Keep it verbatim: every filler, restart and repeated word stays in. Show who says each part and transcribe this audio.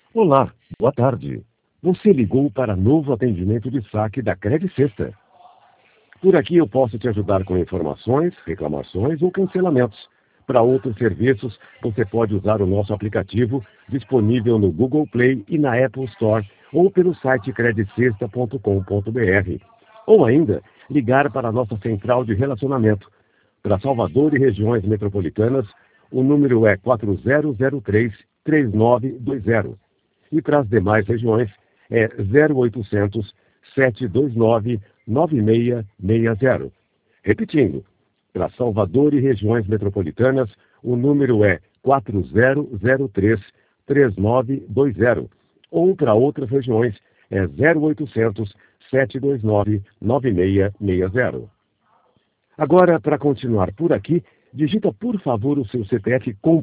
Speaker 1: Olá, boa tarde. Você ligou para novo atendimento de saque da Credit Sexta. Por aqui eu posso te ajudar com informações, reclamações ou cancelamentos. Para outros serviços, você pode usar o nosso aplicativo disponível no Google Play e na Apple Store ou pelo site credit sexta ponto com ponto br. Ou ainda, ligar para a nossa central de relacionamento. Para Salvador e regiões metropolitanas, o número é quatro zero zero três, três nove dois zero. E para as demais regiões é zero oitocentos, sete dois nove, nove seis seis zero. Repetindo, para Salvador e regiões metropolitanas, o número é quatro zero zero três, três nove dois zero. Ou para outras regiões é zero oitocentos, sete dois nove, nove seis seis zero. Agora, para continuar por aqui, digita por favor o seu C P F com